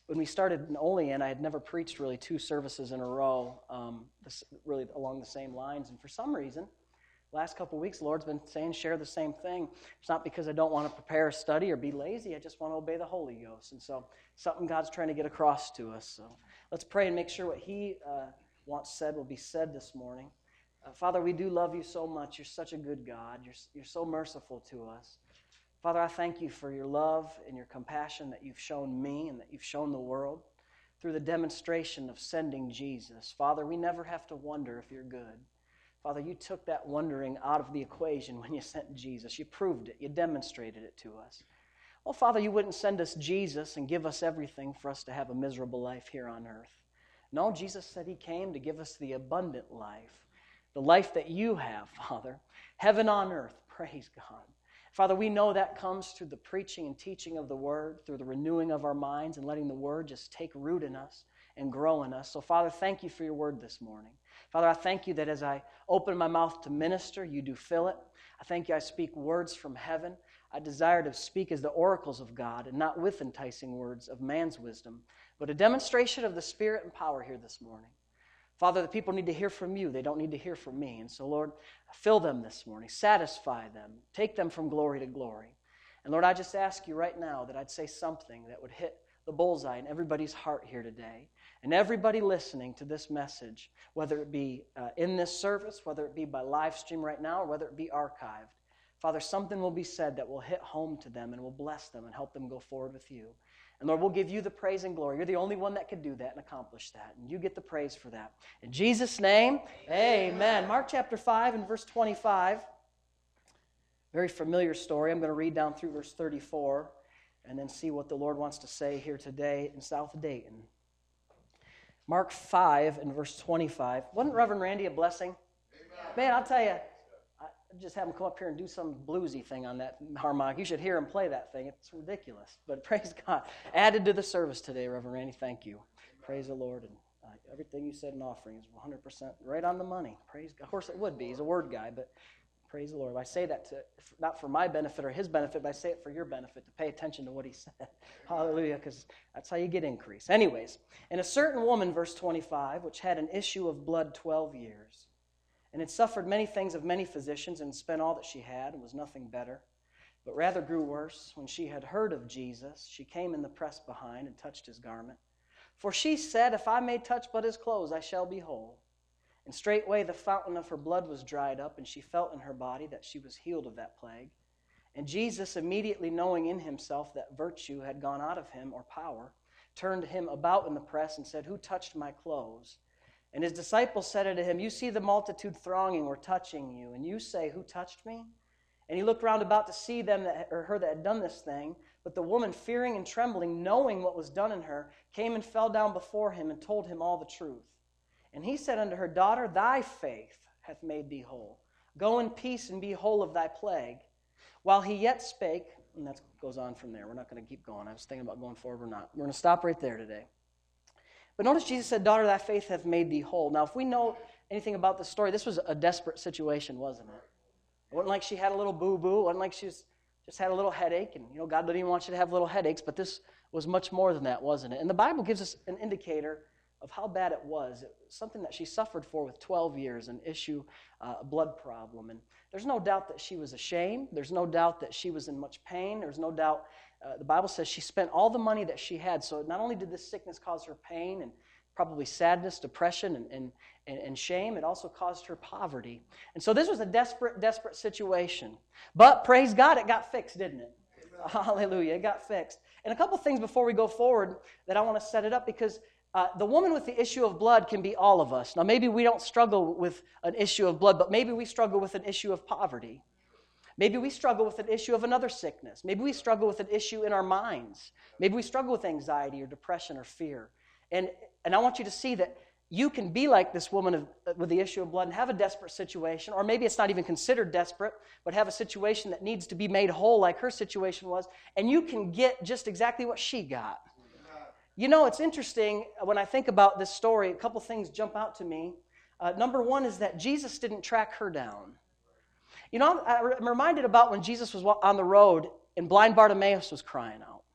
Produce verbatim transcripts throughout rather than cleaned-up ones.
when we started in Olean, I had never preached really two services in a row, um, this, really along the same lines. And for some reason, last couple of weeks, the Lord's been saying, share the same thing. It's not because I don't want to prepare a study or be lazy. I just want to obey the Holy Ghost. And so something God's trying to get across to us. So let's pray and make sure what He uh, wants said will be said this morning. Uh, Father, we do love You so much. You're such a good God. You're, you're so merciful to us. Father, I thank You for Your love and Your compassion that You've shown me and that You've shown the world through the demonstration of sending Jesus. Father, we never have to wonder if You're good. Father, You took that wondering out of the equation when You sent Jesus. You proved it. You demonstrated it to us. Well, Father, You wouldn't send us Jesus and give us everything for us to have a miserable life here on earth. No, Jesus said He came to give us the abundant life, the life that You have, Father. Heaven on earth, praise God. Father, we know that comes through the preaching and teaching of the Word, through the renewing of our minds and letting the Word just take root in us and grow in us. So, Father, thank You for Your Word this morning. Father, I thank You that as I open my mouth to minister, You do fill it. I thank You I speak words from heaven. I desire to speak as the oracles of God and not with enticing words of man's wisdom, but a demonstration of the Spirit and power here this morning. Father, the people need to hear from You. They don't need to hear from me. And so, Lord, fill them this morning. Satisfy them. Take them from glory to glory. And, Lord, I just ask You right now that I'd say something that would hit the bullseye in everybody's heart here today. And everybody listening to this message, whether it be uh, in this service, whether it be by live stream right now, or whether it be archived, Father, something will be said that will hit home to them and will bless them and help them go forward with You. And Lord, we'll give You the praise and glory. You're the only one that could do that and accomplish that. And You get the praise for that. In Jesus' name, amen. amen. Mark chapter five and verse twenty-five. Very familiar story. I'm going to read down through verse thirty-four and then see what the Lord wants to say here today in South Dayton. Mark five and verse twenty-five. Wasn't Reverend Randy a blessing? Amen. Man, I'll tell you, I just have him come up here and do some bluesy thing on that harmonica. You should hear him play that thing. It's ridiculous. But praise God. Added to the service today, Reverend Randy. Thank you. Amen. Praise the Lord. And uh, everything you said in offering is one hundred percent right on the money. Praise God. Of course it would be. He's a word guy, but praise the Lord. I say that to not for my benefit or his benefit, but I say it for your benefit, to pay attention to what he said. Hallelujah, because that's how you get increase. Anyways, and a certain woman, verse twenty-five, which had an issue of blood twelve years, and had suffered many things of many physicians, and spent all that she had, and was nothing better, but rather grew worse. When she had heard of Jesus, she came in the press behind and touched His garment. For she said, If I may touch but His clothes, I shall be whole. And straightway the fountain of her blood was dried up, and she felt in her body that she was healed of that plague. And Jesus, immediately knowing in Himself that virtue had gone out of Him, or power, turned Him about in the press and said, Who touched my clothes? And His disciples said unto Him, You see the multitude thronging or touching You, and you say, Who touched me? And He looked round about to see them that, or her that had done this thing. But the woman, fearing and trembling, knowing what was done in her, came and fell down before Him and told Him all the truth. And He said unto her, Daughter, thy faith hath made thee whole. Go in peace and be whole of thy plague. While He yet spake, and that goes on from there. We're not going to keep going. I was thinking about going forward or not. We're going to stop right there today. But notice Jesus said, Daughter, thy faith hath made thee whole. Now, if we know anything about the story, this was a desperate situation, wasn't it? It wasn't like she had a little boo-boo. It wasn't like she was, just had a little headache. And, you know, God doesn't even want you to have little headaches. But this was much more than that, wasn't it? And the Bible gives us an indicator of how bad it was. It was something that she suffered for with twelve years, an issue, uh, a blood problem. And there's no doubt that she was ashamed. There's no doubt that she was in much pain. There's no doubt, uh, the Bible says she spent all the money that she had. So not only did this sickness cause her pain and probably sadness, depression, and, and, and, and shame, it also caused her poverty. And so this was a desperate, desperate situation. But praise God, it got fixed, didn't it? Amen. Hallelujah, it got fixed. And a couple things before we go forward that I want to set it up, because Uh, the woman with the issue of blood can be all of us. Now, maybe we don't struggle with an issue of blood, but maybe we struggle with an issue of poverty. Maybe we struggle with an issue of another sickness. Maybe we struggle with an issue in our minds. Maybe we struggle with anxiety or depression or fear. And, and I want you to see that you can be like this woman of, with the issue of blood and have a desperate situation, or maybe it's not even considered desperate, but have a situation that needs to be made whole like her situation was, and you can get just exactly what she got. You know, it's interesting when I think about this story, a couple things jump out to me. Uh, number one is that Jesus didn't track her down. You know, I'm reminded about when Jesus was on the road and blind Bartimaeus was crying out.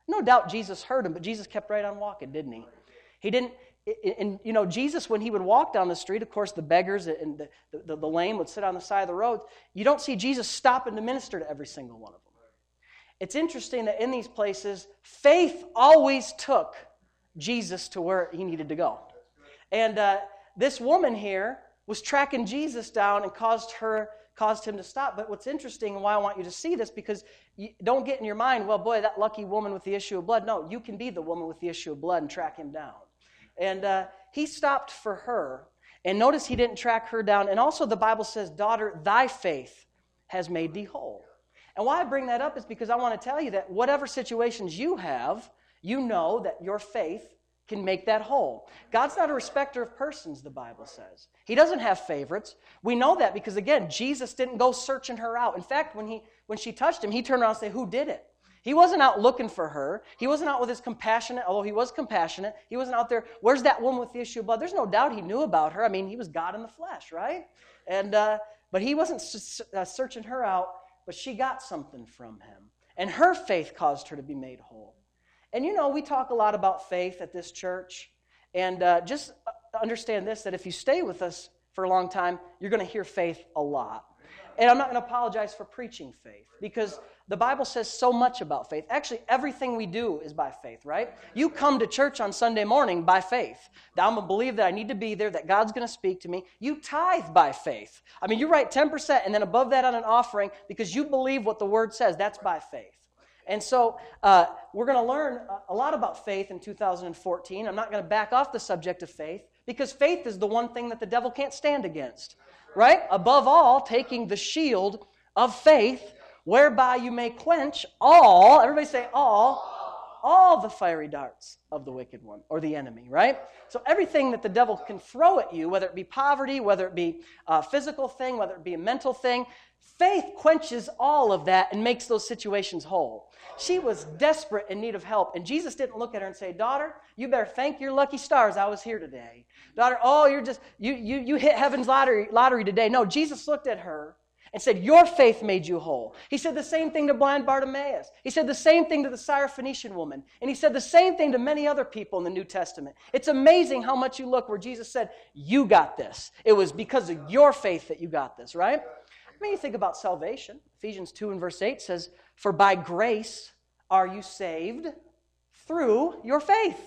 No doubt Jesus heard him, but Jesus kept right on walking, didn't he? He didn't, and you know, Jesus, when he would walk down the street, of course, the beggars and the, the, the lame would sit on the side of the road. You don't see Jesus stopping to minister to every single one of them. It's interesting that in these places, faith always took Jesus to where he needed to go. And uh, this woman here was tracking Jesus down and caused her, caused him to stop. But what's interesting and why I want you to see this, because you don't get in your mind, well, boy, that lucky woman with the issue of blood. No, you can be the woman with the issue of blood and track him down. And uh, he stopped for her. And notice he didn't track her down. And also the Bible says, daughter, thy faith has made thee whole. And why I bring that up is because I want to tell you that whatever situations you have, you know that your faith can make that whole. God's not a respecter of persons, the Bible says. He doesn't have favorites. We know that because, again, Jesus didn't go searching her out. In fact, when he when she touched him, he turned around and said, who did it? He wasn't out looking for her. He wasn't out with his compassionate, although he was compassionate. He wasn't out there, where's that woman with the issue of blood? There's no doubt he knew about her. I mean, he was God in the flesh, right? And uh, but he wasn't searching her out, but she got something from him. And her faith caused her to be made whole. And you know, we talk a lot about faith at this church. And uh, just understand this, that if you stay with us for a long time, you're going to hear faith a lot. And I'm not going to apologize for preaching faith, because the Bible says so much about faith. Actually, everything we do is by faith, right? You come to church on Sunday morning by faith. Now, I'm going to believe that I need to be there, that God's going to speak to me. You tithe by faith. I mean, you write ten percent and then above that on an offering because you believe what the Word says. That's by faith. And so uh, we're going to learn a lot about faith in two thousand fourteen. I'm not going to back off the subject of faith, because faith is the one thing that the devil can't stand against, right? Above all, taking the shield of faith, whereby you may quench all, everybody say all, all the fiery darts of the wicked one, or the enemy, right? So everything that the devil can throw at you, whether it be poverty, whether it be a physical thing, whether it be a mental thing, faith quenches all of that and makes those situations whole. She was desperate in need of help, and Jesus didn't look at her and say, daughter, you better thank your lucky stars I was here today. Daughter, oh, you're just, you you you hit heaven's lottery, lottery today. No, Jesus looked at her and said, your faith made you whole. He said the same thing to blind Bartimaeus. He said the same thing to the Syrophoenician woman. And he said the same thing to many other people in the New Testament. It's amazing how much you look where Jesus said, you got this. It was because of your faith that you got this, right? I mean, you think about salvation. Ephesians two and verse eight says, for by grace are you saved through your faith.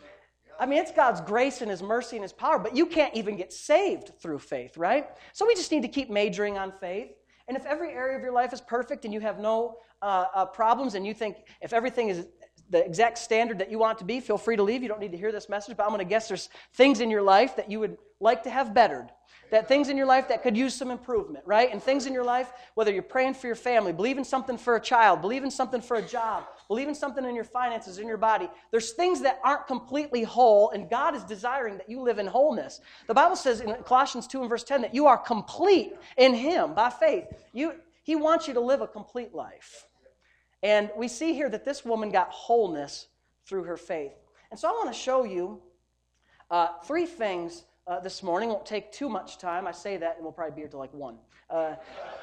I mean, it's God's grace and His mercy and His power, but you can't even get saved through faith, right? So we just need to keep majoring on faith. And if every area of your life is perfect and you have no uh, uh, problems, and you think if everything is the exact standard that you want it to be, feel free to leave. You don't need to hear this message, but I'm going to guess there's things in your life that you would like to have bettered. That things in your life that could use some improvement, right? And things in your life, whether you're praying for your family, believing something for a child, believing something for a job, believing something in your finances, in your body, there's things that aren't completely whole, and God is desiring that you live in wholeness. The Bible says in Colossians two and verse ten that you are complete in Him by faith. You, He wants you to live a complete life. And we see here that this woman got wholeness through her faith. And so I want to show you uh, three things Uh, this morning. Won't take too much time. I say that, and we'll probably be here till like one. Uh,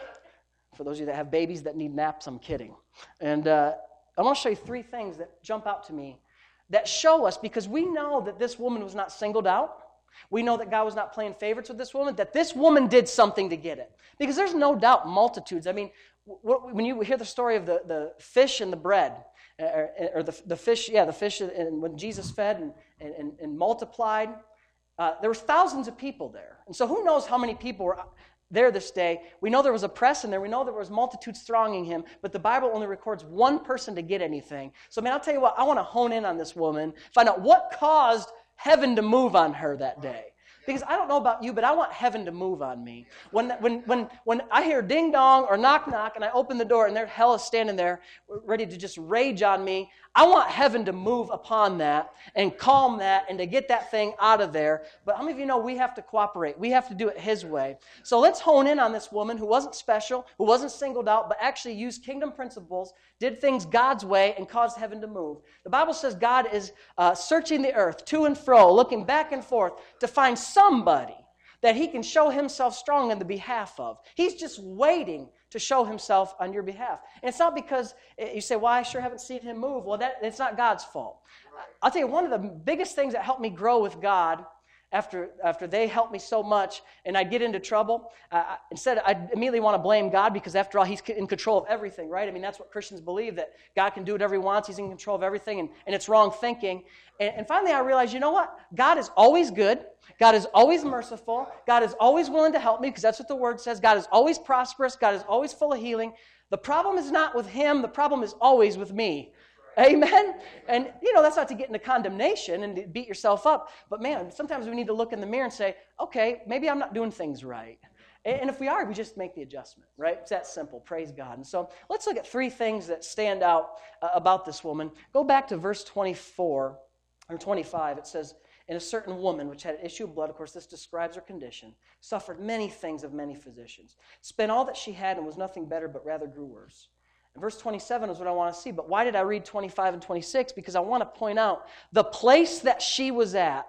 for those of you that have babies that need naps, I'm kidding. And uh, I want to show you three things that jump out to me that show us, because we know that this woman was not singled out. We know that God was not playing favorites with this woman, that this woman did something to get it. Because there's no doubt multitudes. I mean, w- when you hear the story of the, the fish and the bread, or, or the, the fish, yeah, the fish, and when Jesus fed and, and, and multiplied, Uh, there were thousands of people there. And so who knows how many people were there this day. We know there was a press in there. We know there was multitudes thronging him. But the Bible only records one person to get anything. So, man, I'll tell you what. I want to hone in on this woman, find out what caused heaven to move on her that day. Because I don't know about you, but I want heaven to move on me. When when when when I hear ding dong or knock knock and I open the door and there hell is standing there ready to just rage on me, I want heaven to move upon that and calm that and to get that thing out of there. But how many of you know we have to cooperate? We have to do it His way. So let's hone in on this woman who wasn't special, who wasn't singled out, but actually used kingdom principles, did things God's way, and caused heaven to move. The Bible says God is uh, searching the earth to and fro, looking back and forth to find somebody that He can show Himself strong on the behalf of. He's just waiting to show himself on your behalf. And it's not because you say, well, I sure haven't seen him move. Well, that it's not God's fault. I'll tell you, one of the biggest things that helped me grow with God after after they helped me so much and I get into trouble, uh, instead I immediately want to blame God because after all, he's in control of everything, right? I mean, that's what Christians believe, that God can do whatever he wants. He's in control of everything, and, and it's wrong thinking. And, and finally I realized, you know what? God is always good. God is always merciful. God is always willing to help me because that's what the Word says. God is always prosperous. God is always full of healing. The problem is not with him. The problem is always with me. Amen? And, you know, that's not to get into condemnation and to beat yourself up. But, man, sometimes we need to look in the mirror and say, okay, maybe I'm not doing things right. And if we are, we just make the adjustment, right? It's that simple. Praise God. And so let's look at three things that stand out uh, about this woman. Go back to verse twenty-four or twenty-five. It says, and a certain woman, which had an issue of blood, of course, this describes her condition, suffered many things of many physicians, spent all that she had and was nothing better, but rather grew worse. And verse twenty-seven is what I want to see. But why did I read twenty-five and twenty-six? Because I want to point out the place that she was at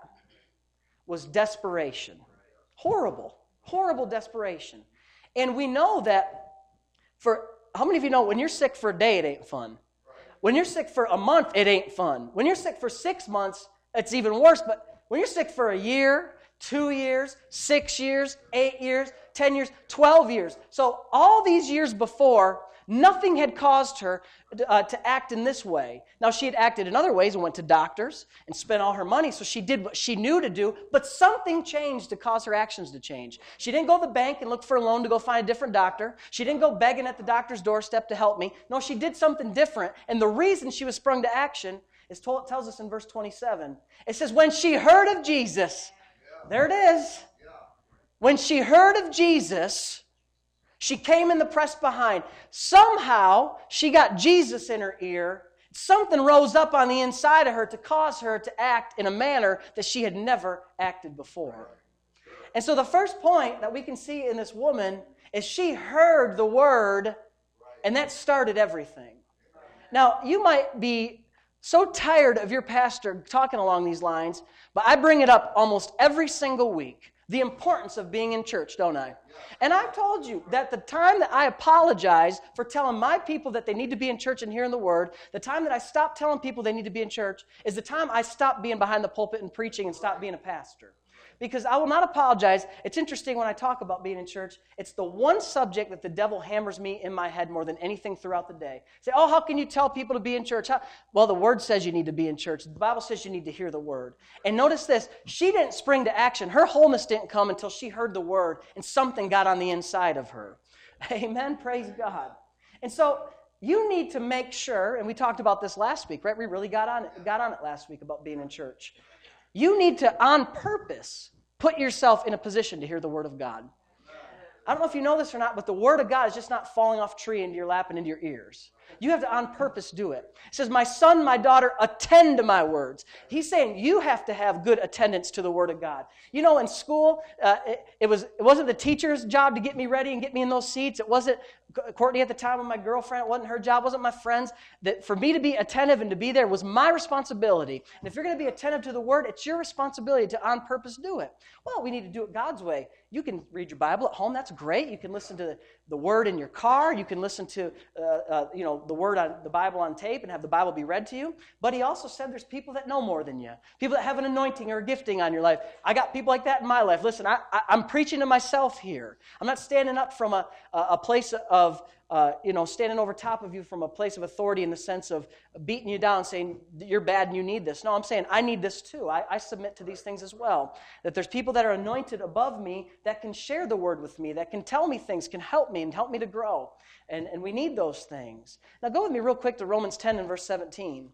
was desperation. Horrible, horrible desperation. And we know that for, how many of you know when you're sick for a day, it ain't fun? When you're sick for a month, it ain't fun. When you're sick for six months, it's even worse. But when you're sick for a year, two years, six years, eight years, ten years, twelve years. So all these years before, nothing had caused her uh, to act in this way. Now, she had acted in other ways and went to doctors and spent all her money, so she did what she knew to do, but something changed to cause her actions to change. She didn't go to the bank and look for a loan to go find a different doctor. She didn't go begging at the doctor's doorstep to help me. No, she did something different, and the reason she was sprung to action is told, tells us in verse twenty-seven. It says, when she heard of Jesus, there it is. When she heard of Jesus, she came in the press behind. Somehow, she got Jesus in her ear. Something rose up on the inside of her to cause her to act in a manner that she had never acted before. And so the first point that we can see in this woman is she heard the word, and that started everything. Now, you might be so tired of your pastor talking along these lines, but I bring it up almost every single week. The importance of being in church, don't I? And I've told you that the time that I apologize for telling my people that they need to be in church and hearing the word, the time that I stop telling people they need to be in church is the time I stop being behind the pulpit and preaching and stop being a pastor. Because I will not apologize. It's interesting when I talk about being in church, it's the one subject that the devil hammers me in my head more than anything throughout the day. Say, oh, how can you tell people to be in church? How? Well, the Word says you need to be in church. The Bible says you need to hear the Word. And notice this, she didn't spring to action. Her wholeness didn't come until she heard the Word and something got on the inside of her. Amen? Praise God. And so you need to make sure, and we talked about this last week, right? We really got on it, got on it last week about being in church. You need to, on purpose, put yourself in a position to hear the Word of God. I don't know if you know this or not, but the Word of God is just not falling off a tree into your lap and into your ears. You have to on purpose do it. It says, my son, my daughter, attend to my words. He's saying you have to have good attendance to the Word of God. You know, in school, uh, it, it, was, it wasn't the teacher's job to get me ready and get me in those seats. It wasn't Courtney at the time with my girlfriend. It wasn't her job. It wasn't my friends. That for me to be attentive and to be there was my responsibility. And if you're going to be attentive to the Word, it's your responsibility to on purpose do it. Well, we need to do it God's way. You can read your Bible at home. That's great. You can listen to the, the Word in your car. You can listen to, uh, uh, you know, the Word on the Bible on tape and have the Bible be read to you. But he also said there's people that know more than you. People that have an anointing or a gifting on your life. I got people like that in my life. Listen, I, I, I'm preaching to myself here. I'm not standing up from a, a place of, uh, you know, standing over top of you from a place of authority in the sense of beating you down, saying you're bad and you need this. No, I'm saying I need this too. I, I submit to these things as well. That there's people that are anointed above me that can share the word with me, that can tell me things, can help me and help me to grow. And, and we need those things. Now go with me real quick to Romans ten and verse seventeen.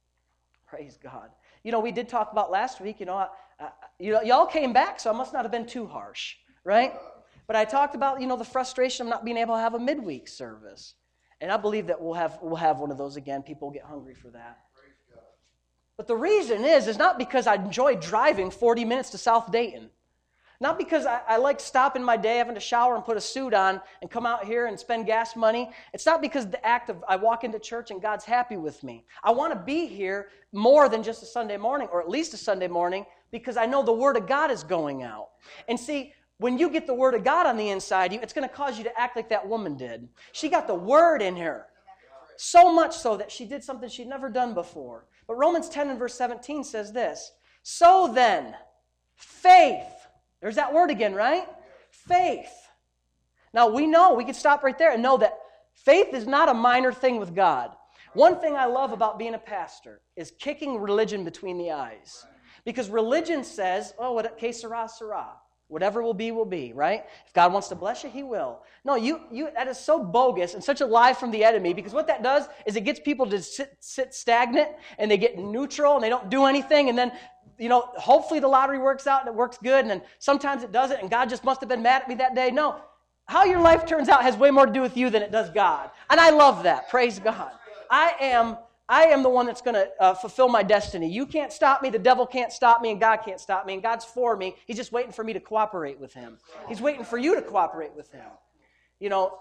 Praise God. You know, we did talk about last week, you know, I, I, you know, y'all came back, so I must not have been too harsh, right? But I talked about, you know, the frustration of not being able to have a midweek service. And I believe that we'll have we'll have one of those again. People will get hungry for that. But the reason is, is not because I enjoy driving forty minutes to South Dayton. Not because I, I like stopping my day, having to shower and put a suit on and come out here and spend gas money. It's not because the act of I walk into church and God's happy with me. I want to be here more than just a Sunday morning, or at least a Sunday morning, because I know the Word of God is going out. And see, when you get the Word of God on the inside of you, it's going to cause you to act like that woman did. She got the Word in her. So much so that she did something she'd never done before. But Romans ten and verse seventeen says this, so then, faith. There's that word again, right? Faith. Now we know, we can stop right there and know that faith is not a minor thing with God. One thing I love about being a pastor is kicking religion between the eyes. Because religion says, oh, what que sera, sera. Whatever will be, will be, right? If God wants to bless you, He will. No, you, you, that is so bogus and such a lie from the enemy, because what that does is it gets people to sit, sit stagnant, and they get neutral, and they don't do anything, and then, you know, hopefully the lottery works out, and it works good, and then sometimes it doesn't, and God just must have been mad at me that day. No, how your life turns out has way more to do with you than it does God. And I love that. Praise God. I am... I am the one that's going to uh, fulfill my destiny. You can't stop me, the devil can't stop me, and God can't stop me, and God's for me. He's just waiting for me to cooperate with Him. He's waiting for you to cooperate with Him. You know,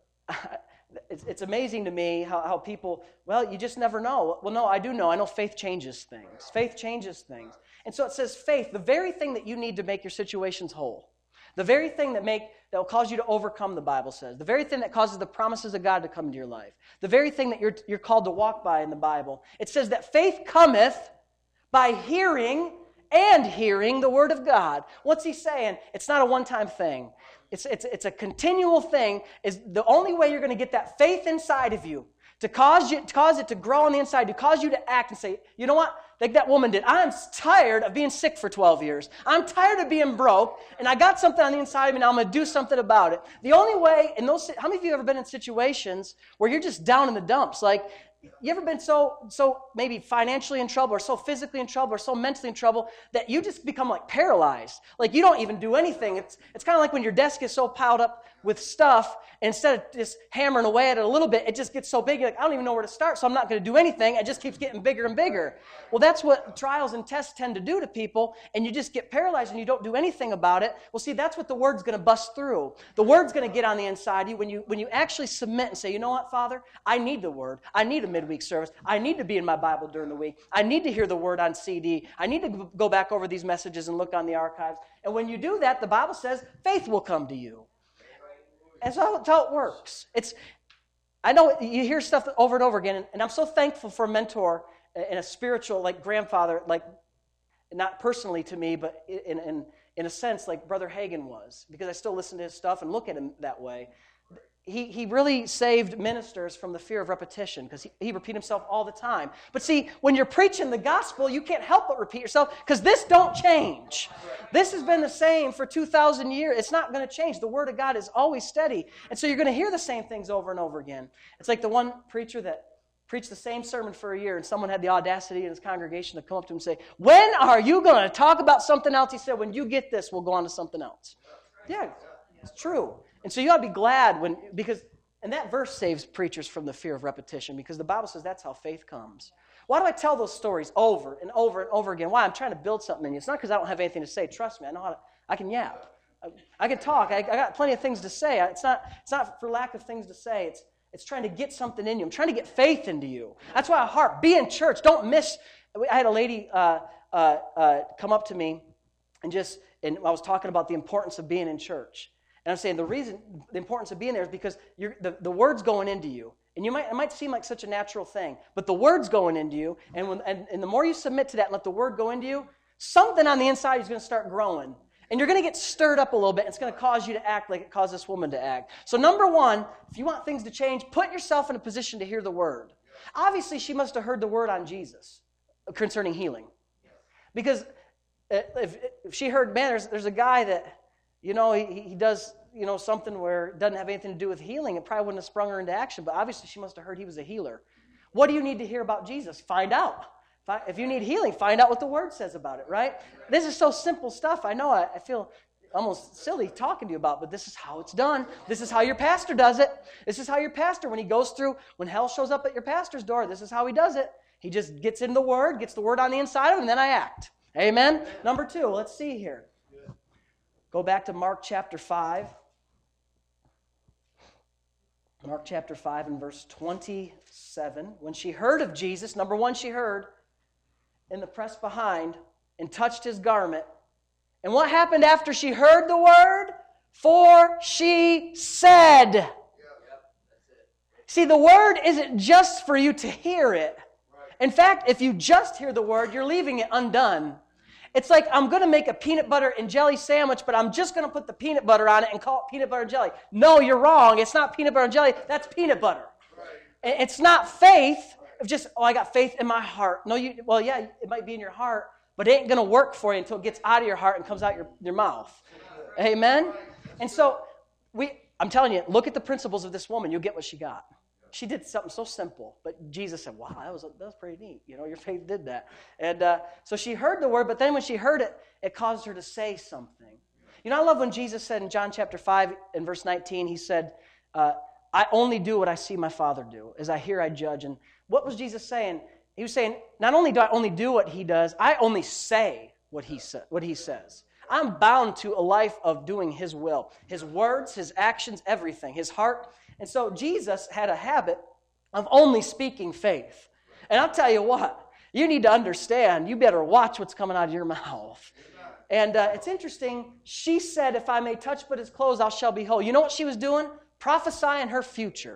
it's, it's amazing to me how, how people, well, you just never know. Well, no, I do know. I know faith changes things. Faith changes things. And so it says faith, the very thing that you need to make your situations whole. The very thing that make that will cause you to overcome, the Bible says. The very thing that causes the promises of God to come into your life. The very thing that you're, you're called to walk by in the Bible. It says that faith cometh by hearing and hearing the Word of God. What's he saying? It's not a one-time thing. It's, it's, it's a continual thing. Is the only way you're going to get that faith inside of you to cause you to cause it to grow on the inside, to cause you to act and say, you know what? Like that woman did. I'm tired of being sick for twelve years. I'm tired of being broke, and I got something on the inside of me, and I'm going to do something about it. The only way, in those, how many of you have ever been in situations where you're just down in the dumps? Like, you ever been so, so maybe financially in trouble, or so physically in trouble, or so mentally in trouble that you just become like paralyzed? Like you don't even do anything. It's, it's kind of like when your desk is so piled up with stuff, instead of just hammering away at it a little bit, it just gets so big, you're like, I don't even know where to start, so I'm not going to do anything. It just keeps getting bigger and bigger. Well, that's what trials and tests tend to do to people, and you just get paralyzed and you don't do anything about it. Well, see, that's what the Word's going to bust through. The Word's going to get on the inside of you when you when you actually submit and say, you know what, Father? I need the Word. I need a midweek service. I need to be in my Bible during the week. I need to hear the Word on C D. I need to go back over these messages and look on the archives. And when you do that, the Bible says faith will come to you. And so that's how it works. It's, I know you hear stuff over and over again, and, and I'm so thankful for a mentor and a spiritual, like grandfather, like not personally to me, but in, in, in a sense, like Brother Hagin was, because I still listen to his stuff and look at him that way. He, he really saved ministers from the fear of repetition, because he, he repeated himself all the time. But see, when you're preaching the gospel, you can't help but repeat yourself, because this don't change. This has been the same for two thousand years. It's not going to change. The Word of God is always steady. And so you're going to hear the same things over and over again. It's like the one preacher that preached the same sermon for a year, and someone had the audacity in his congregation to come up to him and say, when are you going to talk about something else? He said, when you get this, we'll go on to something else. Yeah, it's true. And so you ought to be glad when, because, and that verse saves preachers from the fear of repetition, because the Bible says that's how faith comes. Why do I tell those stories over and over and over again? Why? I'm trying to build something in you. It's not because I don't have anything to say. Trust me, I know how to, I can yap. I, I can talk. I, I got plenty of things to say. It's not, it's not for lack of things to say. It's, it's trying to get something in you. I'm trying to get faith into you. That's why I harp. Be in church. Don't miss. I had a lady uh, uh, uh, come up to me and just, and I was talking about the importance of being in church. And I'm saying the reason, the importance of being there is because you're, the, the Word's going into you. And you might, it might seem like such a natural thing, but the Word's going into you, and, when, and, and the more you submit to that and let the Word go into you, something on the inside is going to start growing. And you're going to get stirred up a little bit, and it's going to cause you to act like it caused this woman to act. So number one, if you want things to change, put yourself in a position to hear the Word. Obviously, she must have heard the Word on Jesus concerning healing. Because if, if she heard, man, there's, there's a guy that, you know, he, he does, you know, something where it doesn't have anything to do with healing, it probably wouldn't have sprung her into action, but obviously she must have heard he was a healer. What do you need to hear about Jesus? Find out. If you need healing, find out what the Word says about it, right? This is so simple stuff. I know I, I feel almost silly talking to you about, but this is how it's done. This is how your pastor does it. This is how your pastor, when he goes through, when hell shows up at your pastor's door, this is how he does it. He just gets in the Word, gets the Word on the inside of him, and then I act. Amen? Number two, let's see here. Go back to Mark chapter five. Mark chapter five and verse twenty-seven. When she heard of Jesus, number one, she heard in the press behind and touched his garment. And what happened after she heard the Word? For she said. See, the word isn't just for you to hear it. In fact, if you just hear the word, you're leaving it undone. It's like, I'm going to make a peanut butter and jelly sandwich, but I'm just going to put the peanut butter on it and call it peanut butter and jelly. No, you're wrong. It's not peanut butter and jelly. That's peanut butter. Right. It's not faith of just, oh, I got faith in my heart. No, you. Well, yeah, it might be in your heart, but it ain't going to work for you until it gets out of your heart and comes out your, your mouth. Amen? And so, we. I'm telling you, look at the principles of this woman. You'll get what she got. She did something so simple, but Jesus said, wow, that was, that was pretty neat. You know, your faith did that. And uh, so she heard the word, but then when she heard it, it caused her to say something. You know, I love when Jesus said in John chapter five, in verse nineteen, he said, uh, I only do what I see my Father do. As I hear, I judge. And what was Jesus saying? He was saying, not only do I only do what he does, I only say what he, sa- what he says. I'm bound to a life of doing his will. His words, his actions, everything. His heart. And so Jesus had a habit of only speaking faith. And I'll tell you what, you need to understand, you better watch what's coming out of your mouth. And uh, it's interesting, she said, if I may touch but his clothes, I shall be whole. You know what she was doing? Prophesying her future.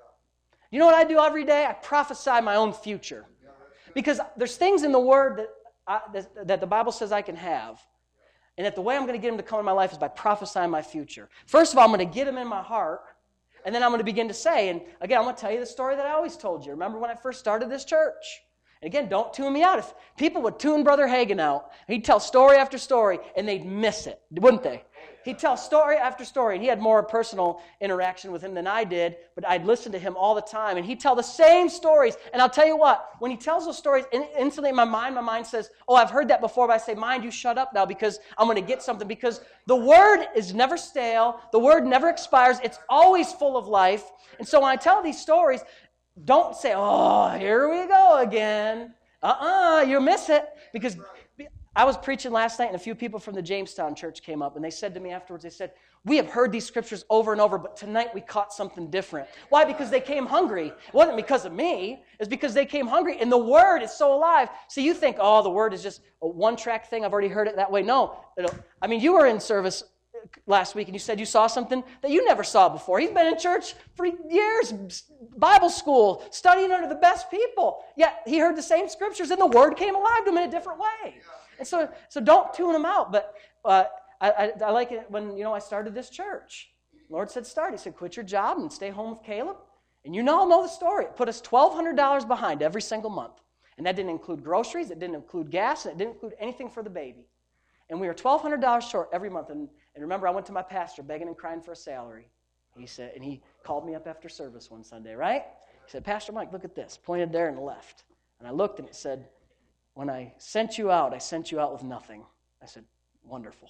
You know what I do every day? I prophesy my own future. Because there's things in the Word that, I, that, that the Bible says I can have. And that the way I'm going to get them to come in my life is by prophesying my future. First of all, I'm going to get them in my heart. And then I'm going to begin to say, and again, I'm going to tell you the story that I always told you. Remember when I first started this church? And again, don't tune me out. If people would tune Brother Hagin out, he'd tell story after story, and they'd miss it, wouldn't they? He'd tell story after story, and he had more personal interaction with him than I did, but I'd listen to him all the time, and he'd tell the same stories. And I'll tell you what, when he tells those stories, instantly in my mind, my mind says, oh, I've heard that before, but I say, mind, you shut up now, because I'm going to get something, because the Word is never stale, the Word never expires, it's always full of life. And so when I tell these stories, don't say, oh, here we go again. Uh-uh, you miss it, because I was preaching last night, and a few people from the Jamestown church came up, and they said to me afterwards, they said, we have heard these scriptures over and over, but tonight we caught something different. Why? Because they came hungry. It wasn't because of me. It's because they came hungry, and the Word is so alive. So you think, oh, the Word is just a one-track thing. I've already heard it that way. No. I mean, you were in service last week, and you said you saw something that you never saw before. He's been in church for years, Bible school, studying under the best people. Yet he heard the same scriptures, and the Word came alive to him in a different way. And so, so don't tune them out. But uh, I, I, I like it when, you know, I started this church. The Lord said start. He said quit your job and stay home with Caleb. And you all know the story. It put us twelve hundred dollars behind every single month. And that didn't include groceries. It didn't include gas. And it didn't include anything for the baby. And we were twelve hundred dollars short every month. And, and remember, I went to my pastor begging and crying for a salary. He said, and he called me up after service one Sunday, right? He said, Pastor Mike, look at this. Pointed there and left. And I looked and it said, when I sent you out, I sent you out with nothing. I said, wonderful.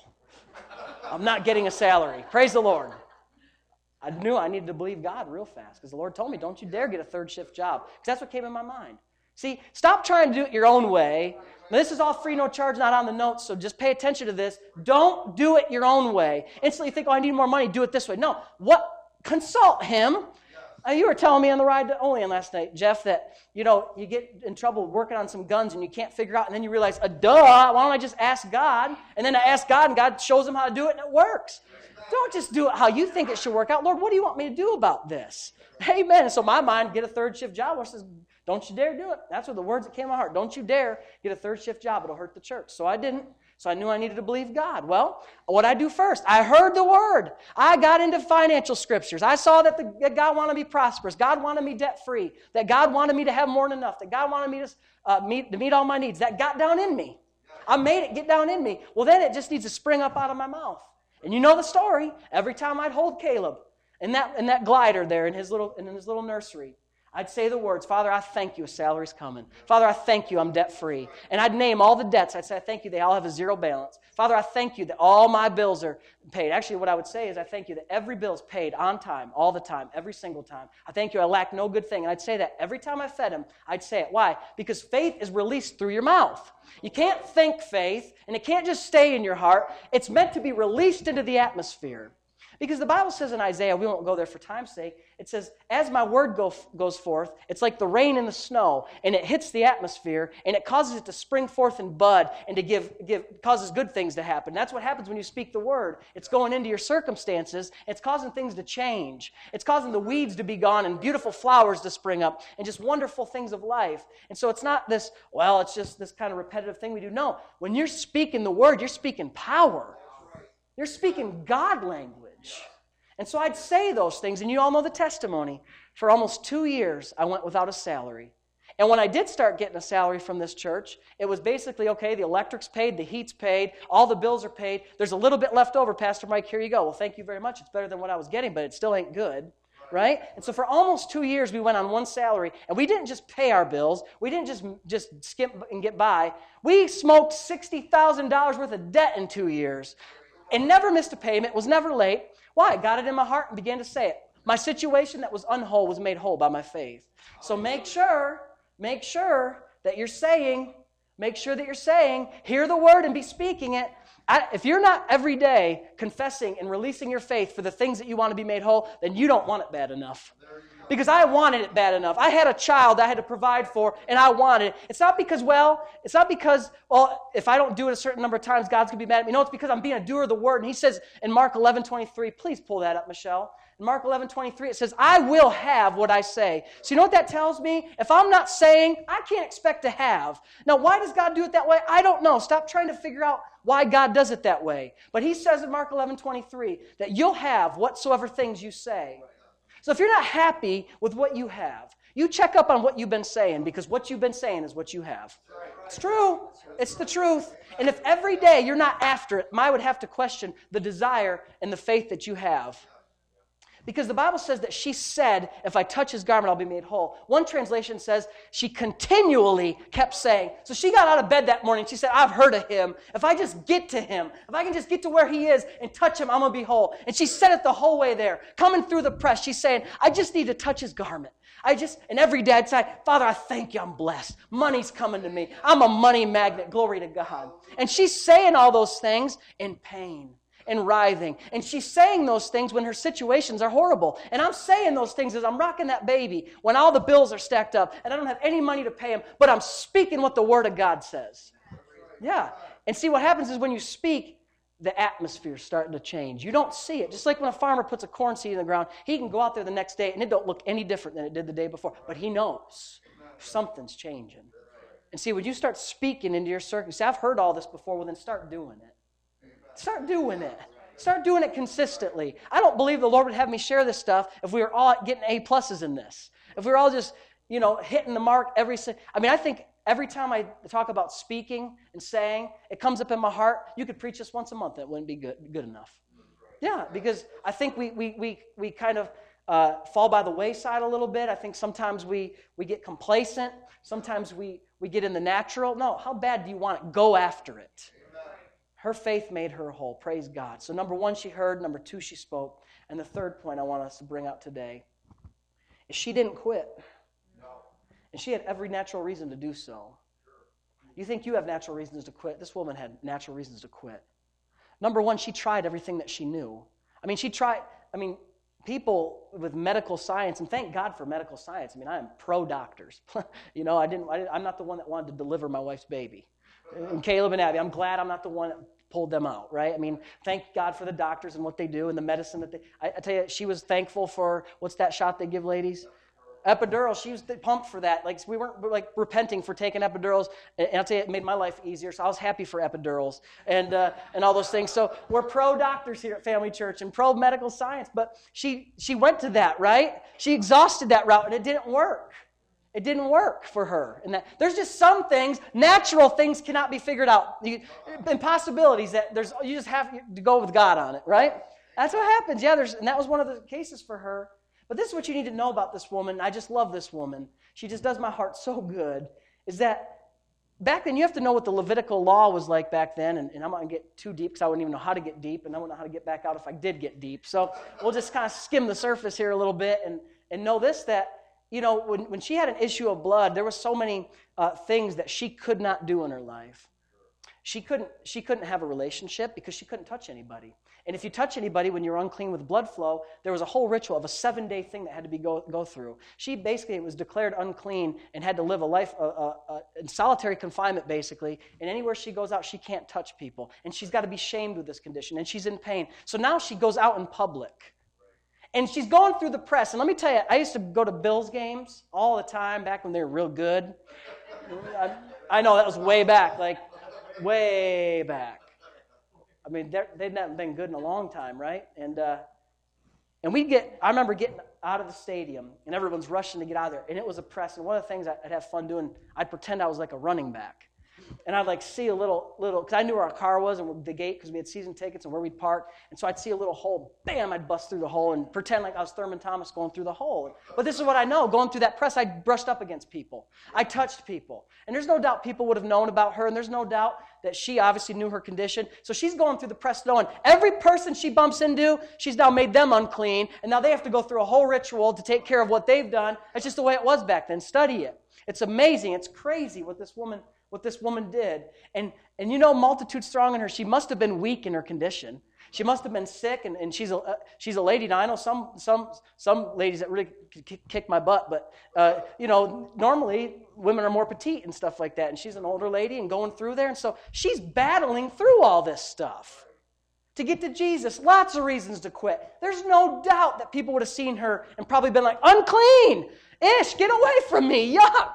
I'm not getting a salary. Praise the Lord. I knew I needed to believe God real fast because the Lord told me, don't you dare get a third shift job. Because that's what came in my mind. See, stop trying to do it your own way. Now, this is all free, no charge, not on the notes, so just pay attention to this. Don't do it your own way. Instantly you think, oh, I need more money, do it this way. No, what? Consult him. Uh, you were telling me on the ride to Olean last night, Jeff, that, you know, you get in trouble working on some guns and you can't figure out, and then you realize, uh, duh, why don't I just ask God? And then I ask God, and God shows him how to do it, and it works. Don't just do it how you think it should work out. Lord, what do you want me to do about this? Amen. And so my mind, get a third shift job. Lord says, don't you dare do it. That's what the words that came to my heart. Don't you dare get a third shift job. It'll hurt the church. So I didn't. So I knew I needed to believe God. Well, what I do first? I heard the Word. I got into financial scriptures. I saw that, the, that God wanted me prosperous. God wanted me debt-free. That God wanted me to have more than enough. That God wanted me to, uh, meet, to meet all my needs. That got down in me. I made it get down in me. Well, then it just needs to spring up out of my mouth. And you know the story. Every time I'd hold Caleb in that, in that glider there in his little, in his little nursery, I'd say the words, Father, I thank you, a salary's coming. Father, I thank you, I'm debt-free. And I'd name all the debts. I'd say, I thank you, they all have a zero balance. Father, I thank you that all my bills are paid. Actually, what I would say is I thank you that every bill's paid on time, all the time, every single time. I thank you, I lack no good thing. And I'd say that every time I fed him, I'd say it. Why? Because faith is released through your mouth. You can't think faith, and it can't just stay in your heart. It's meant to be released into the atmosphere. Because the Bible says in Isaiah, we won't go there for time's sake, it says, as my word go, goes forth, it's like the rain and the snow, and it hits the atmosphere, and it causes it to spring forth and bud, and to give, give causes good things to happen. That's what happens when you speak the word. It's going into your circumstances, it's causing things to change. It's causing the weeds to be gone, and beautiful flowers to spring up, and just wonderful things of life. And so it's not this, well, it's just this kind of repetitive thing we do. No, when you're speaking the word, you're speaking power. You're speaking God language. And so I'd say those things, and you all know the testimony. For almost two years, I went without a salary. And when I did start getting a salary from this church, it was basically, okay, the electric's paid, the heat's paid, all the bills are paid. There's a little bit left over, Pastor Mike, here you go. Well, thank you very much. It's better than what I was getting, but it still ain't good, right? And so for almost two years, we went on one salary, and we didn't just pay our bills. We didn't just, just skip and get by. We smoked sixty thousand dollars worth of debt in two years and never missed a payment, was never late. Why? I got it in my heart and began to say it. My situation that was unwhole was made whole by my faith. So make sure, make sure that you're saying, make sure that you're saying, hear the word and be speaking it. I, if you're not every day confessing and releasing your faith for the things that you want to be made whole, then you don't want it bad enough. Because I wanted it bad enough. I had a child I had to provide for, and I wanted it. It's not because, well, it's not because, well, if I don't do it a certain number of times, God's going to be mad at me. No, it's because I'm being a doer of the word. And he says in Mark eleven twenty-three, please pull that up, Michelle. In Mark eleven twenty-three, it says, I will have what I say. So you know what that tells me? If I'm not saying, I can't expect to have. Now, why does God do it that way? I don't know. Stop trying to figure out why God does it that way. But he says in Mark eleven twenty-three that you'll have whatsoever things you say. So if you're not happy with what you have, you check up on what you've been saying, because what you've been saying is what you have. It's true. It's the truth. And if every day you're not after it, I would have to question the desire and the faith that you have. Because the Bible says that she said, if I touch his garment, I'll be made whole. One translation says she continually kept saying. So she got out of bed that morning. She said, I've heard of him. If I just get to him, if I can just get to where he is and touch him, I'm going to be whole. And she said it the whole way there. Coming through the press, she's saying, I just need to touch his garment. I just, and every day I'd say, Father, I thank you, I'm blessed. Money's coming to me. I'm a money magnet. Glory to God. And she's saying all those things in pain and writhing. And she's saying those things when her situations are horrible. And I'm saying those things as I'm rocking that baby when all the bills are stacked up and I don't have any money to pay him, but I'm speaking what the Word of God says. Yeah. And see, what happens is when you speak, the atmosphere's starting to change. You don't see it. Just like when a farmer puts a corn seed in the ground, he can go out there the next day and it don't look any different than it did the day before. But he knows something's changing. And see, when you start speaking into your circle, see, I've heard all this before, well, then start doing it. Start doing it. Start doing it consistently. I don't believe the Lord would have me share this stuff if we were all getting A pluses in this. If we were all just, you know, hitting the mark every... I mean, I think every time I talk about speaking and saying, it comes up in my heart, you could preach this once a month. That wouldn't be good, good enough. Yeah, because I think we we we we kind of uh, fall by the wayside a little bit. I think sometimes we, we get complacent. Sometimes we, we get in the natural. No, how bad do you want it? Go after it. Her faith made her whole. Praise God. So number one, she heard. Number two, she spoke. And the third point I want us to bring out today is she didn't quit. No. And she had every natural reason to do so. You think you have natural reasons to quit? This woman had natural reasons to quit. Number one, she tried everything that she knew. I mean, she tried, I mean, people with medical science, and thank God for medical science. I mean, I am pro-doctors. you know, I didn't, I didn't, I'm not the one that wanted to deliver my wife's baby. And Caleb and Abby, I'm glad I'm not the one that pulled them out, right? I mean, thank God for the doctors and what they do and the medicine that they... I, I tell you, she was thankful for, what's that shot they give ladies? Epidural. She was pumped for that. Like, we weren't like repenting for taking epidurals. And I'll tell you, it made my life easier, so I was happy for epidurals and uh, and all those things. So we're pro-doctors here at Family Church and pro-medical science, but she she went to that, right? She exhausted that route, and it didn't work. It didn't work for her. And that there's just some things, natural things cannot be figured out. You, impossibilities that there's you just have to go with God on it, right? That's what happens. Yeah, there's and that was one of the cases for her. But this is what you need to know about this woman. I just love this woman. She just does my heart so good. Is that back then, you have to know what the Levitical law was like back then. And, and I'm not going to get too deep because I wouldn't even know how to get deep. And I wouldn't know how to get back out if I did get deep. So we'll just kind of skim the surface here a little bit and, and know this, that, you know, when, when she had an issue of blood, there were so many uh, things that she could not do in her life. She couldn't, she couldn't have a relationship because she couldn't touch anybody. And if you touch anybody when you're unclean with blood flow, there was a whole ritual of a seven-day thing that had to be go, go through. She basically was declared unclean and had to live a life uh, uh, uh, in solitary confinement, basically. And anywhere she goes out, she can't touch people. And she's got to be shamed with this condition, and she's in pain. So now she goes out in public. And she's going through the press. And let me tell you, I used to go to Bills games all the time back when they were real good. I, I know that was way back, like way back. I mean, they've not been good in a long time, right? And uh, and we get, I remember getting out of the stadium, and everyone's rushing to get out of there. And it was a press. And one of the things I'd have fun doing, I'd pretend I was like a running back. And I'd like see a little, little, because I knew where our car was and the gate, because we had season tickets and where we'd park. And so I'd see a little hole, bam, I'd bust through the hole and pretend like I was Thurman Thomas going through the hole. But this is what I know. Going through that press, I brushed up against people. I touched people. And there's no doubt people would have known about her, and there's no doubt that she obviously knew her condition. So she's going through the press knowing every person she bumps into, she's now made them unclean, and now they have to go through a whole ritual to take care of what they've done. That's just the way it was back then. Study it. It's amazing. It's crazy what this woman what this woman did. And, and you know, multitude strong in her. She must have been weak in her condition. She must have been sick, and, and she's, a, uh, she's a lady. Now, I know some some some ladies that really kick, kick my butt, but, uh, you know, normally women are more petite and stuff like that, and she's an older lady and going through there, and so she's battling through all this stuff to get to Jesus. Lots of reasons to quit. There's no doubt that people would have seen her and probably been like, unclean, ish, get away from me, yuck.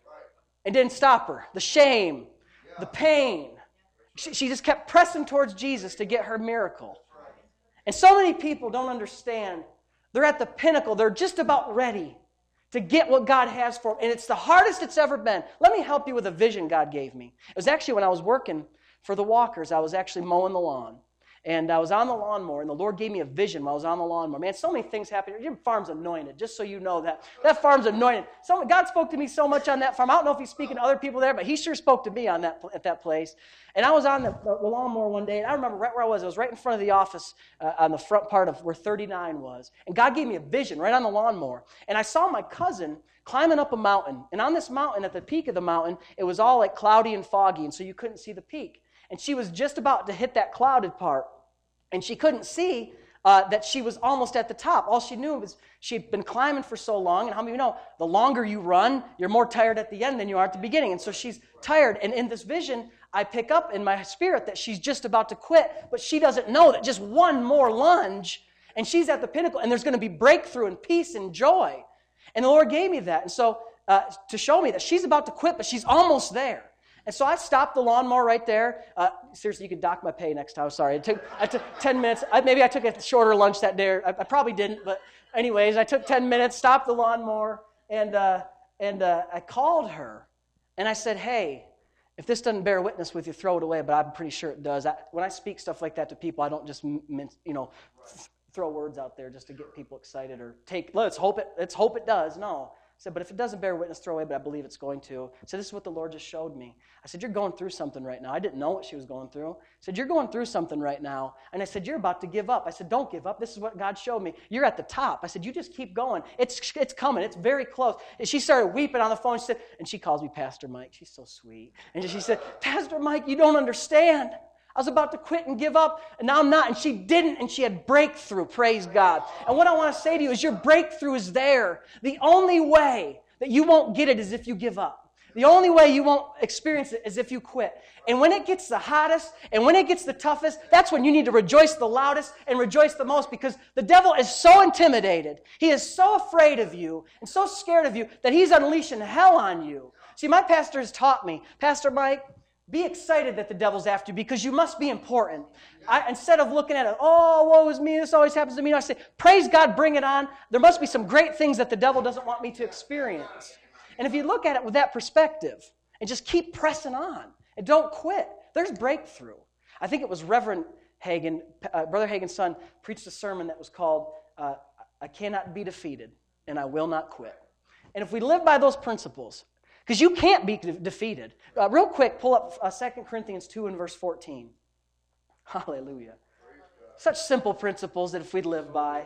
And didn't stop her. The shame, the pain. She, she just kept pressing towards Jesus to get her miracle. And so many people don't understand. They're at the pinnacle. They're just about ready to get what God has for them. And it's the hardest it's ever been. Let me help you with a vision God gave me. It was actually when I was working for the Walkers. I was actually mowing the lawn. And I was on the lawnmower, and the Lord gave me a vision while I was on the lawnmower. Man, so many things happen. Your farm's anointed, just so you know that. That farm's anointed. So, God spoke to me so much on that farm. I don't know if He's speaking to other people there, but He sure spoke to me on that at that place. And I was on the, the lawnmower one day, and I remember right where I was. I was right in front of the office uh, on the front part of where thirty-nine was. And God gave me a vision right on the lawnmower. And I saw my cousin climbing up a mountain. And on this mountain, at the peak of the mountain, it was all like cloudy and foggy, and so you couldn't see the peak. And she was just about to hit that clouded part. And she couldn't see uh, that she was almost at the top. All she knew was she'd been climbing for so long. And how many of you know, the longer you run, you're more tired at the end than you are at the beginning. And so she's tired. And in this vision, I pick up in my spirit that she's just about to quit. But she doesn't know that just one more lunge, and she's at the pinnacle. And there's going to be breakthrough and peace and joy. And the Lord gave me that. And so uh, to show me that she's about to quit, but she's almost there. And so I stopped the lawnmower right there. Uh, seriously, you could dock my pay next time. Sorry. It took, I took ten minutes. I, maybe I took a shorter lunch that day. I, I probably didn't. But anyways, I took ten minutes, stopped the lawnmower, and, uh, and uh, I called her. And I said, hey, if this doesn't bear witness with you, throw it away. But I'm pretty sure it does. I, when I speak stuff like that to people, I don't just mince, you know, throw words out there just to get people excited or take, let's hope it, let's hope it does. No. I said, but if it doesn't bear witness, throw away, but I believe it's going to. I said, this is what the Lord just showed me. I said, you're going through something right now. I didn't know what she was going through. I said, you're going through something right now. And I said, you're about to give up. I said, don't give up. This is what God showed me. You're at the top. I said, you just keep going. It's it's coming. It's very close. And she started weeping on the phone. She said, and she calls me Pastor Mike. She's so sweet. And she said, Pastor Mike, you don't understand. I was about to quit and give up, and now I'm not. And she didn't, and she had breakthrough, praise God. And what I want to say to you is your breakthrough is there. The only way that you won't get it is if you give up. The only way you won't experience it is if you quit. And when it gets the hottest, and when it gets the toughest, that's when you need to rejoice the loudest and rejoice the most, because the devil is so intimidated. He is so afraid of you and so scared of you that he's unleashing hell on you. See, my pastor has taught me, Pastor Mike, be excited that the devil's after you because you must be important. I, instead of looking at it, oh, woe is me, this always happens to me, I say, praise God, bring it on. There must be some great things that the devil doesn't want me to experience. And if you look at it with that perspective and just keep pressing on and don't quit, there's breakthrough. I think it was Reverend Hagin, uh, Brother Hagin's son, preached a sermon that was called, uh, I cannot be defeated and I will not quit. And if we live by those principles, because you can't be de- defeated. Uh, real quick, pull up uh, Second Corinthians two and verse fourteen. Hallelujah. Such simple principles that if we'd live by.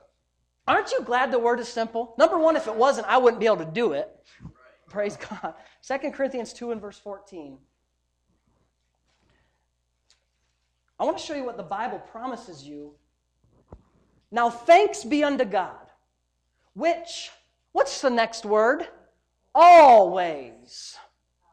Aren't you glad the word is simple? Number one, if it wasn't, I wouldn't be able to do it. Praise God. Second Corinthians two and verse fourteen. I want to show you what the Bible promises you. Now thanks be unto God, which, what's the next word? Always,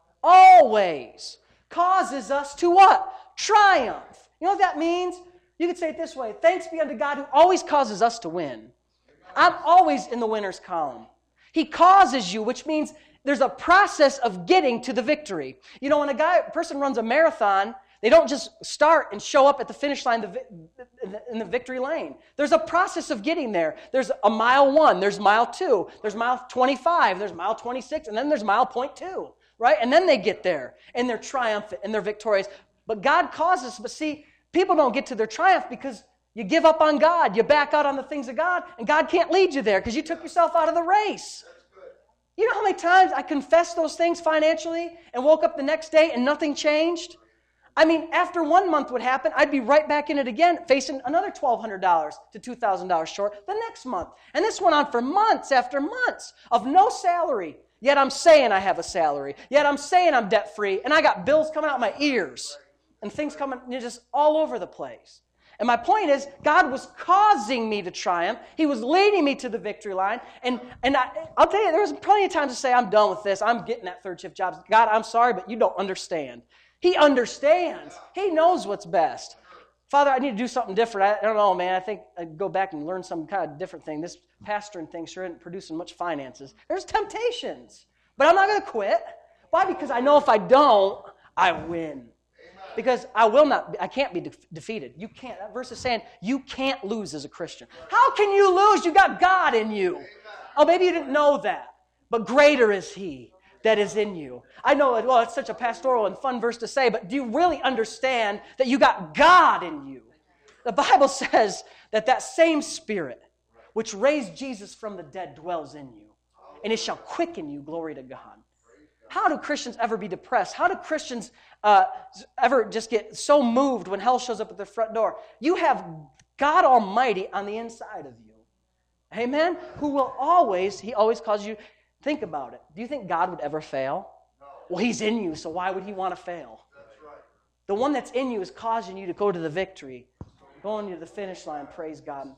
always causes us to what? Triumph. You know what that means? You could say it this way. Thanks be unto God who always causes us to win. I'm always in the winner's column. He causes you, which means there's a process of getting to the victory. You know, when a guy, a person runs a marathon, they don't just start and show up at the finish line in the victory lane. There's a process of getting there. There's a mile one, there's mile two, there's mile twenty-five, there's mile twenty-six, and then there's mile point two, right? And then they get there, and they're triumphant, and they're victorious. But God causes, but see, people don't get to their triumph because you give up on God. You back out on the things of God, and God can't lead you there because you took yourself out of the race. You know how many times I confessed those things financially and woke up the next day and nothing changed? I mean, after one month would happen, I'd be right back in it again, facing another twelve hundred dollars to two thousand dollars short the next month. And this went on for months after months of no salary. Yet I'm saying I have a salary. Yet I'm saying I'm debt-free. And I got bills coming out my ears. And things coming you know, just all over the place. And my point is, God was causing me to triumph. He was leading me to the victory line. And, and I, I'll tell you, there was plenty of times to say, I'm done with this. I'm getting that third shift job. God, I'm sorry, but you don't understand. He understands. He knows what's best. Father, I need to do something different. I, I don't know, man. I think I'd go back and learn some kind of different thing. This pastoring thing sure isn't producing much finances. There's temptations. But I'm not going to quit. Why? Because I know if I don't, I win. Because I will not, I can't be de- defeated. You can't. That verse is saying you can't lose as a Christian. How can you lose? You got God in you. Oh, maybe you didn't know that. But greater is He that is in you. I know, well, it's such a pastoral and fun verse to say, but do you really understand that you got God in you? The Bible says that that same Spirit which raised Jesus from the dead dwells in you, and it shall quicken you, glory to God. How do Christians ever be depressed? How do Christians uh, ever just get so moved when hell shows up at their front door? You have God Almighty on the inside of you. Amen? Who will always, He always calls you. Think about it. Do you think God would ever fail? No. Well, He's in you, so why would He want to fail? That's right. The one that's in you is causing you to go to the victory, going to the finish line. Praise God.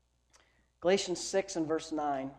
Galatians six and verse nine.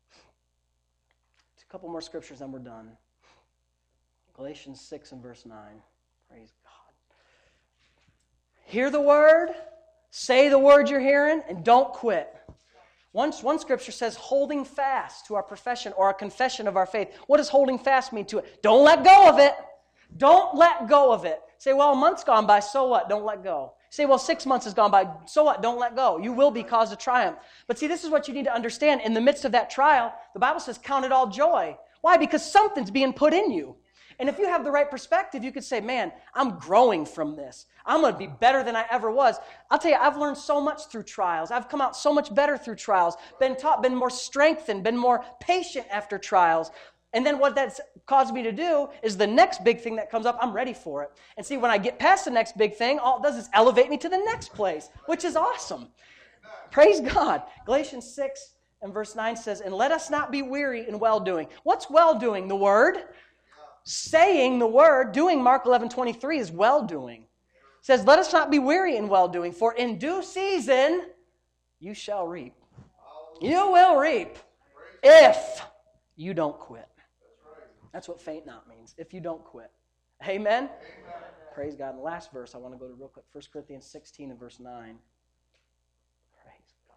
A couple more scriptures and we're done. Galatians six and verse nine. Praise God. Hear the word, say the word you're hearing, and don't quit. One, one scripture says holding fast to our profession or our confession of our faith. What does holding fast mean to it? Don't let go of it. Don't let go of it. Say, well, a month's gone by, so what? Don't let go. Say, well, six months has gone by, so what? Don't let go. You will be caused to triumph. But see, this is what you need to understand. In the midst of that trial, the Bible says count it all joy. Why? Because something's being put in you. And if you have the right perspective, you could say, man, I'm growing from this. I'm going to be better than I ever was. I'll tell you, I've learned so much through trials. I've come out so much better through trials, been taught, been more strengthened, been more patient after trials. And then what that's caused me to do is the next big thing that comes up, I'm ready for it. And see, when I get past the next big thing, all it does is elevate me to the next place, which is awesome. Praise God. Galatians six and verse nine says, and let us not be weary in well-doing. What's well-doing? The Word. Saying the Word, doing Mark eleven twenty-three is well-doing. It says, let us not be weary in well-doing, for in due season you shall reap. You will reap if you don't quit. That's what faint not means, if you don't quit. Amen? Amen? Praise God. And the last verse I want to go to real quick, First Corinthians sixteen and verse nine. Praise God.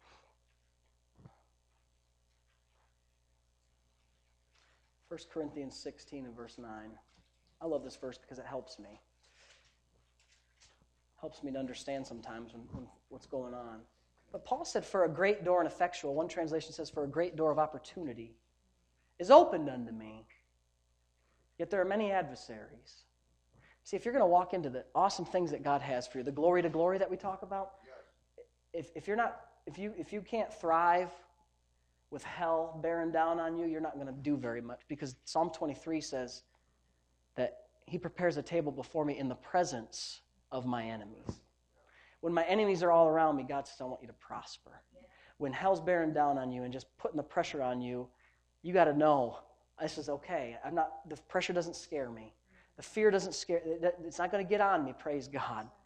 First Corinthians sixteen and verse nine. I love this verse because it helps me. Helps me to understand sometimes when, when, what's going on. But Paul said, for a great door and effectual, one translation says, for a great door of opportunity is opened unto me. Yet there are many adversaries. See, if you're going to walk into the awesome things that God has for you, the glory to glory that we talk about, if, if you're not, if you if you can't thrive with hell bearing down on you, you're not going to do very much, because Psalm twenty-three says that He prepares a table before me in the presence of my enemies. When my enemies are all around me, God says, I want you to prosper. When hell's bearing down on you and just putting the pressure on you, you got to know, this is okay. I'm not. The pressure doesn't scare me. The fear doesn't scare, it's not going to get on me, praise God.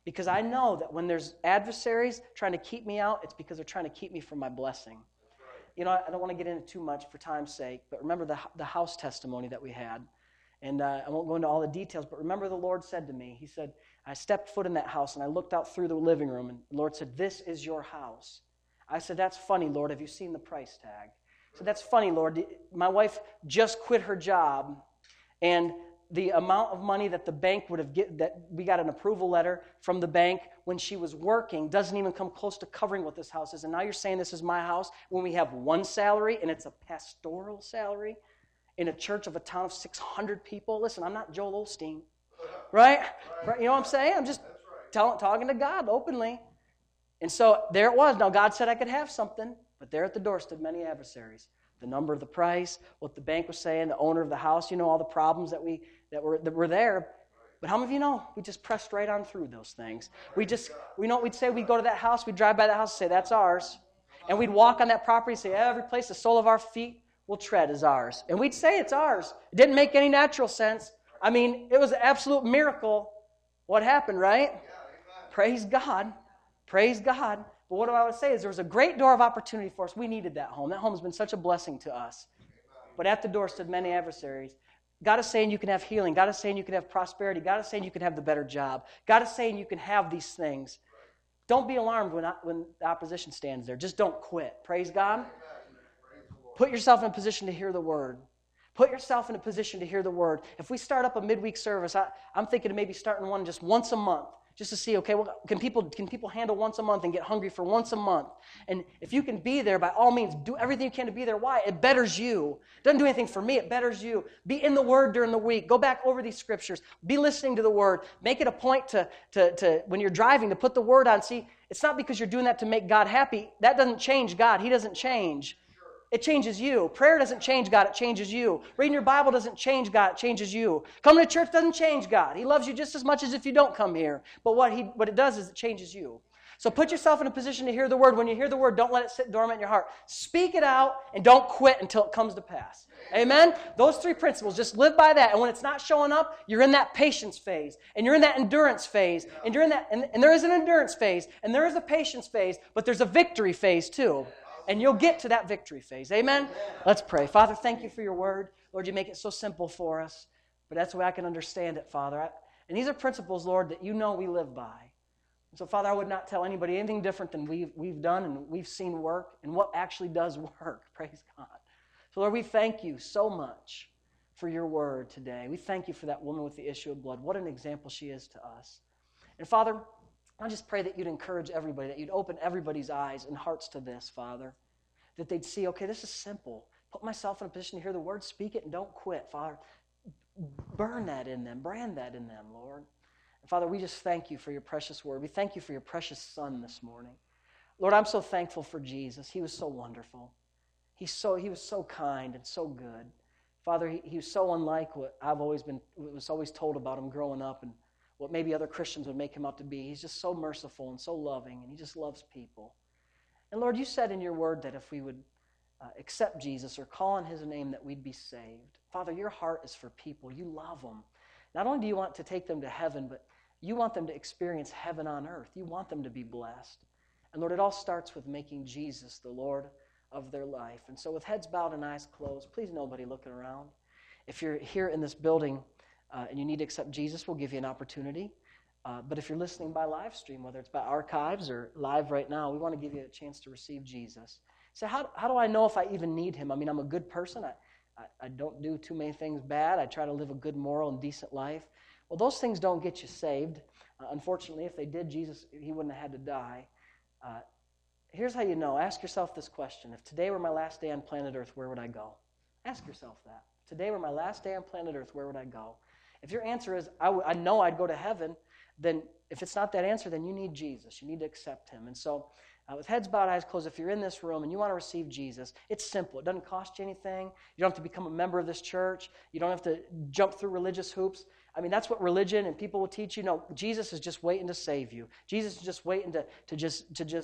Because I know that when there's adversaries trying to keep me out, it's because they're trying to keep me from my blessing. You know, I don't want to get into too much for time's sake, but remember the, the house testimony that we had. And uh, I won't go into all the details, but remember the Lord said to me, he said, I stepped foot in that house and I looked out through the living room and the Lord said, this is your house. I said, that's funny, Lord. Have you seen the price tag? I said, that's funny, Lord. My wife just quit her job and the amount of money that the bank would have get, that we got an approval letter from the bank when she was working doesn't even come close to covering what this house is. And now you're saying this is my house when we have one salary and it's a pastoral salary in a church of a town of six hundred people. Listen, I'm not Joel Osteen, right? right? You know what I'm saying? I'm just tell, talking to God openly. And so there it was. Now God said I could have something, but there at the door stood many adversaries. The number of the price, what the bank was saying, the owner of the house, you know, all the problems that we that were that were there. But how many of you know we just pressed right on through those things? We just, we know what we'd say, we'd go to that house, we'd drive by that house and say, that's ours. And we'd walk on that property and say, every place the sole of our feet will tread is ours. And we'd say it's ours. It didn't make any natural sense. I mean, it was an absolute miracle what happened, right? Praise God. Praise God. But what I would say is there was a great door of opportunity for us. We needed that home. That home has been such a blessing to us. But at the door stood many adversaries. God is saying you can have healing. God is saying you can have prosperity. God is saying you can have the better job. God is saying you can have these things. Don't be alarmed when, when the opposition stands there. Just don't quit. Praise God. Put yourself in a position to hear the word. Put yourself in a position to hear the word. If we start up a midweek service, I, I'm thinking of maybe starting one just once a month. Just to see, okay, well, can people can people handle once a month and get hungry for once a month? And if you can be there, by all means, do everything you can to be there. Why? It betters you. It doesn't do anything for me. It betters you. Be in the Word during the week. Go back over these scriptures. Be listening to the Word. Make it a point to, to, to when you're driving, to put the Word on. See, it's not because you're doing that to make God happy. That doesn't change God. He doesn't change. It changes you. Prayer doesn't change God. It changes you. Reading your Bible doesn't change God. It changes you. Coming to church doesn't change God. He loves you just as much as if you don't come here. But what he what it does is it changes you. So put yourself in a position to hear the word. When you hear the word, don't let it sit dormant in your heart. Speak it out and don't quit until it comes to pass. Amen? Those three principles, just live by that. And when it's not showing up, you're in that patience phase. And you're in that endurance phase. And you're in that, and, and there is an endurance phase. And there is a patience phase. But there's a victory phase too. And you'll get to that victory phase. Amen? Let's pray. Father, thank you for your word. Lord, you make it so simple for us. But that's the way I can understand it, Father. I, and these are principles, Lord, that you know we live by. And so, Father, I would not tell anybody anything different than we've, we've done and we've seen work and what actually does work. Praise God. So, Lord, we thank you so much for your word today. We thank you for that woman with the issue of blood. What an example she is to us. And, Father, I just pray that you'd encourage everybody, that you'd open everybody's eyes and hearts to this, Father, that they'd see, okay, this is simple. Put myself in a position to hear the word, speak it, and don't quit, Father. Burn that in them, brand that in them, Lord. And Father, we just thank you for your precious word. We thank you for your precious son this morning. Lord, I'm so thankful for Jesus. He was so wonderful. He's so, he was so kind and so good. Father, he, he was so unlike what I've always been, what was always told about him growing up and what maybe other Christians would make him out to be. He's just so merciful and so loving, and he just loves people. And Lord, you said in your word that if we would uh, accept Jesus or call on his name, that we'd be saved. Father, your heart is for people. You love them. Not only do you want to take them to heaven, but you want them to experience heaven on earth. You want them to be blessed. And Lord, it all starts with making Jesus the Lord of their life. And so with heads bowed and eyes closed, please nobody looking around. If you're here in this building, Uh, and you need to accept Jesus, we'll give you an opportunity. Uh, but if you're listening by live stream, whether it's by archives or live right now, we want to give you a chance to receive Jesus. So how, how do I know if I even need him? I mean, I'm a good person. I, I, I don't do too many things bad. I try to live a good, moral, and decent life. Well, those things don't get you saved. Uh, unfortunately, if they did, Jesus, he wouldn't have had to die. Uh, here's how you know. Ask yourself this question. If today were my last day on planet Earth, where would I go? Ask yourself that. If today were my last day on planet Earth, where would I go? If your answer is, I, w- I know I'd go to heaven, then if it's not that answer, then you need Jesus. You need to accept him. And so uh, with heads bowed, eyes closed, if you're in this room and you want to receive Jesus, it's simple. It doesn't cost you anything. You don't have to become a member of this church. You don't have to jump through religious hoops. I mean, that's what religion and people will teach you. No, Jesus is just waiting to save you. Jesus is just waiting to, to just, to just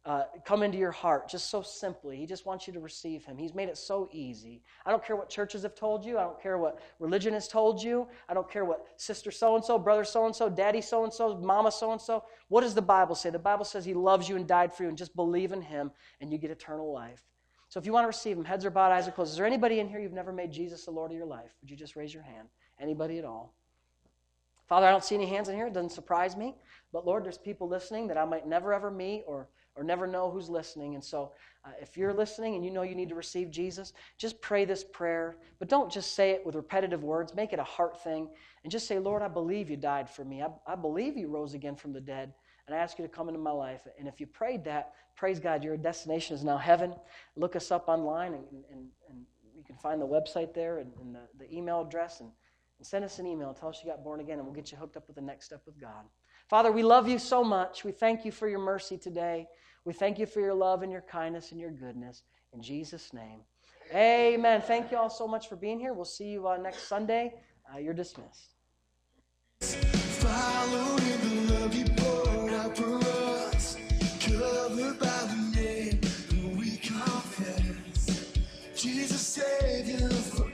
uh, come into your heart just so simply. He just wants you to receive him. He's made it so easy. I don't care what churches have told you. I don't care what religion has told you. I don't care what sister so-and-so, brother so-and-so, daddy so-and-so, mama so-and-so. What does the Bible say? The Bible says he loves you and died for you, and just believe in him and you get eternal life. So if you want to receive him, heads are bowed, eyes are closed. Is there anybody in here you've never made Jesus the Lord of your life? Would you just raise your hand? Anybody at all? Father, I don't see any hands in here. It doesn't surprise me. But Lord, there's people listening that I might never ever meet or, or never know who's listening. And so uh, if you're listening and you know you need to receive Jesus, just pray this prayer. But don't just say it with repetitive words. Make it a heart thing. And just say, Lord, I believe you died for me. I, I believe you rose again from the dead. And I ask you to come into my life. And if you prayed that, praise God, your destination is now heaven. Look us up online, and, and, and you can find the website there and, and the, the email address. And, and send us an email. Tell us you got born again, and we'll get you hooked up with the next step with God. Father, we love you so much. We thank you for your mercy today. We thank you for your love and your kindness and your goodness. In Jesus' name, amen. Thank you all so much for being here. We'll see you uh, next Sunday. Uh, you're dismissed. Follow in the love you poured out for us, covered by the name who we confess. Jesus Savior.